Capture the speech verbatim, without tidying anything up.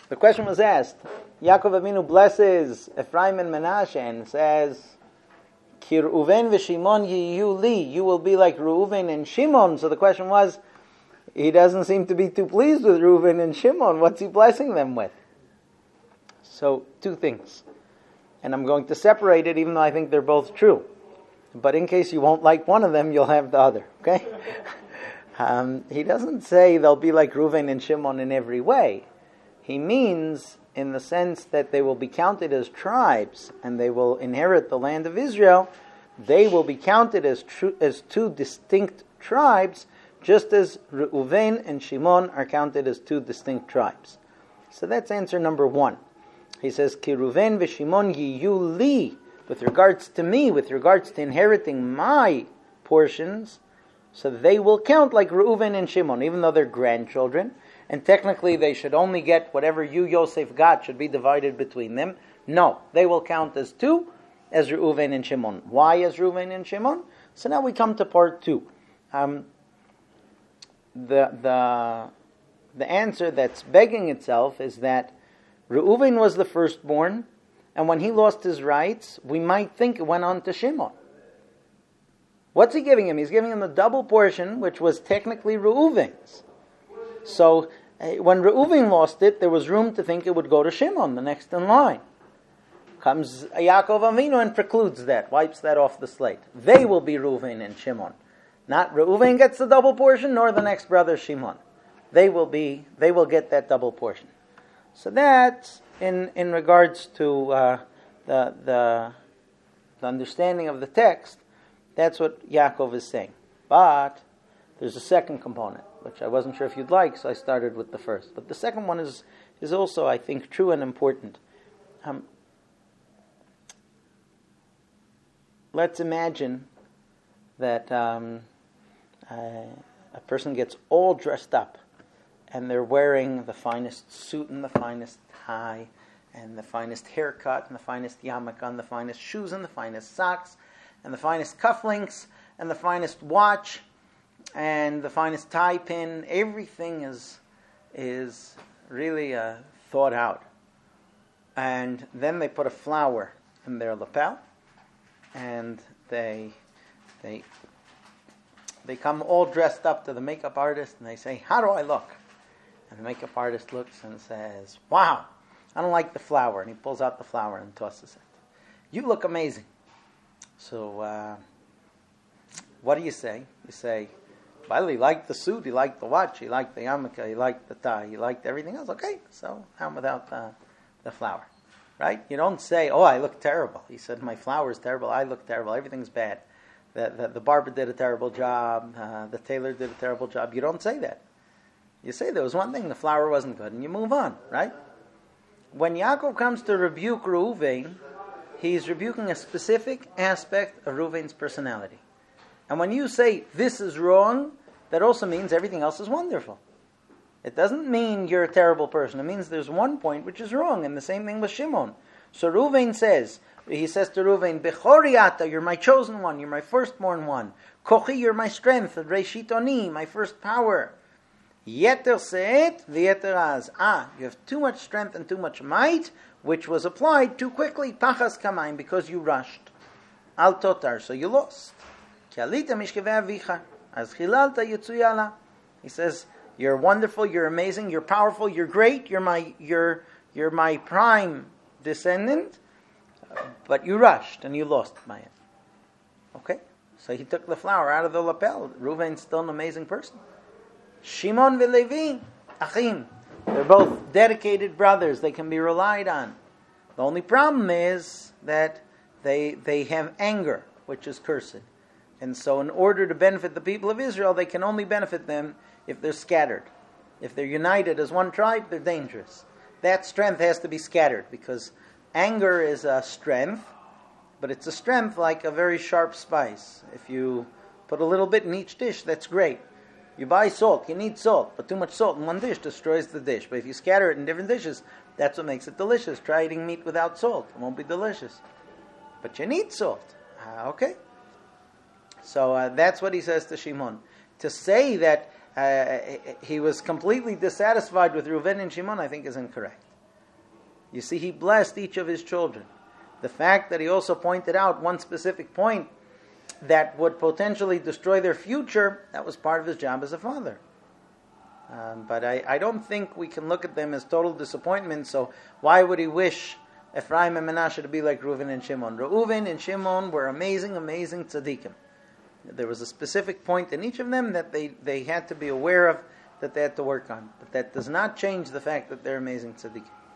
The question was asked. Yaakov Avinu blesses Ephraim and Menashe and says, Ki Reuven v'Shimon yiyu li. You will be like Reuven and Shimon. So the question was, he doesn't seem to be too pleased with Reuven and Shimon. What's he blessing them with? So, two things. And I'm going to separate it even though I think they're both true. But in case you won't like one of them, you'll have the other. Okay? um, he doesn't say they'll be like Reuven and Shimon in every way. He means in the sense that they will be counted as tribes and they will inherit the land of Israel. They will be counted as tr- as two distinct tribes, just as Reuven and Shimon are counted as two distinct tribes. So that's answer number one. He says, Ki Reuven v'Shimon yiyu li, with regards to me, with regards to inheriting my portions, so they will count like Reuven and Shimon, even though they're grandchildren. And technically they should only get whatever you, Yosef, got should be divided between them. No, they will count as two, as Reuven and Shimon. Why as Reuven and Shimon? So now we come to part two. Um, the the the answer that's begging itself is that Reuven was the firstborn, and when he lost his rights, we might think it went on to Shimon. What's he giving him? He's giving him the double portion, which was technically Reuven's. So when Reuven lost it, there was room to think it would go to Shimon, the next in line. Comes Yaakov Avinu and precludes that, wipes that off the slate. They will be Reuven and Shimon. Not Reuven gets the double portion, nor the next brother Shimon. They will be, they will get that double portion. So that's in in regards to uh, the, the the understanding of the text. That's what Yaakov is saying. But there's a second component, which I wasn't sure if you'd like, so I started with the first. But the second one is is also, I think, true and important. Um, let's imagine that um, uh, a person gets all dressed up, and they're wearing the finest suit and the finest tie, and the finest haircut, and the finest yarmulke, and the finest shoes, and the finest socks, and the finest cufflinks, and the finest watch, and the finest tie pin. Everything is is really uh, thought out. And then they put a flower in their lapel, and they they they come all dressed up to the makeup artist, and they say, "How do I look?" And the makeup artist looks and says, "Wow, I don't like the flower." And he pulls out the flower and tosses it. "You look amazing." So, uh, what do you say? You say, "Well, he liked the suit, he liked the watch, he liked the yarmulke, he liked the tie, he liked everything else." Okay, so how without uh, the flower, right? You don't say, "Oh, I look terrible." He said, "My flower is terrible, I look terrible, everything's bad. The, the, the barber did a terrible job, uh, the tailor did a terrible job." You don't say that. You say there was one thing, the flower wasn't good, and you move on, right? When Yaakov comes to rebuke Reuven, he's rebuking a specific aspect of Reuven's personality. And when you say, "This is wrong," that also means everything else is wonderful. It doesn't mean you're a terrible person. It means there's one point which is wrong, and the same thing with Shimon. So Reuven says, he says to Reuven, "Bechori ata, you're my chosen one, you're my firstborn one. Kochi, you're my strength. Reshit oni, my first power. Yeter se'et v'yeter az." Ah, you have too much strength and too much might, which was applied too quickly, pachas kamayim, because you rushed. Al totar, so you lost. Ki alita mishkevei avicha, az chilalta yitzuyala. He says, "You're wonderful, you're amazing, you're powerful, you're great, you're my, you're, you're my prime descendant, but you rushed and you lost by it." Okay, so he took the flower out of the lapel. Reuven's still an amazing person. Shimon v'Levi, achim. They're both dedicated brothers. They can be relied on. The only problem is that they they have anger, which is cursed. And so in order to benefit the people of Israel, they can only benefit them if they're scattered. If they're united as one tribe, they're dangerous. That strength has to be scattered, because anger is a strength, but it's a strength like a very sharp spice. If you put a little bit in each dish, that's great. You buy salt, you need salt, but too much salt in one dish destroys the dish. But if you scatter it in different dishes, that's what makes it delicious. Try eating meat without salt. It won't be delicious. But you need salt. Uh, okay. So uh, that's what he says to Shimon. To say that uh, he was completely dissatisfied with Reuven and Shimon, I think is incorrect. You see, he blessed each of his children. The fact that he also pointed out one specific point that would potentially destroy their future, that was part of his job as a father. Um, but I, I don't think we can look at them as total disappointment, so why would he wish Ephraim and Menashe to be like Reuven and Shimon? Reuven and Shimon were amazing, amazing tzaddikim. There was a specific point in each of them that they, they had to be aware of, that they had to work on. But that does not change the fact that they're amazing tzaddikim.